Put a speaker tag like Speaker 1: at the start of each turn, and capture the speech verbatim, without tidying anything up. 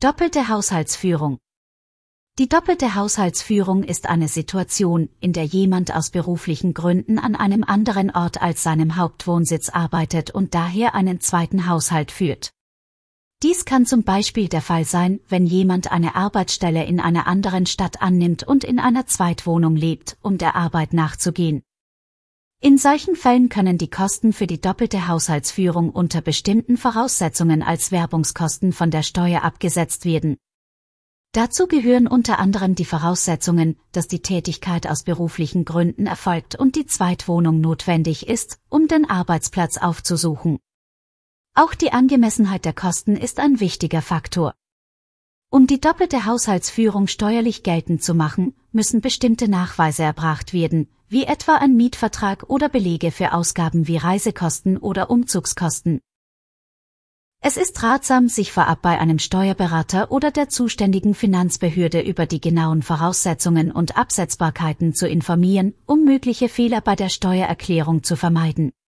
Speaker 1: Doppelte Haushaltsführung. Die doppelte Haushaltsführung ist eine Situation, in der jemand aus beruflichen Gründen an einem anderen Ort als seinem Hauptwohnsitz arbeitet und daher einen zweiten Haushalt führt. Dies kann zum Beispiel der Fall sein, wenn jemand eine Arbeitsstelle in einer anderen Stadt annimmt und in einer Zweitwohnung lebt, um der Arbeit nachzugehen. In solchen Fällen können die Kosten für die doppelte Haushaltsführung unter bestimmten Voraussetzungen als Werbungskosten von der Steuer abgesetzt werden. Dazu gehören unter anderem die Voraussetzungen, dass die Tätigkeit aus beruflichen Gründen erfolgt und die Zweitwohnung notwendig ist, um den Arbeitsplatz aufzusuchen. Auch die Angemessenheit der Kosten ist ein wichtiger Faktor. Um die doppelte Haushaltsführung steuerlich geltend zu machen, müssen bestimmte Nachweise erbracht werden, wie etwa ein Mietvertrag oder Belege für Ausgaben wie Reisekosten oder Umzugskosten. Es ist ratsam, sich vorab bei einem Steuerberater oder der zuständigen Finanzbehörde über die genauen Voraussetzungen und Absetzbarkeiten zu informieren, um mögliche Fehler bei der Steuererklärung zu vermeiden.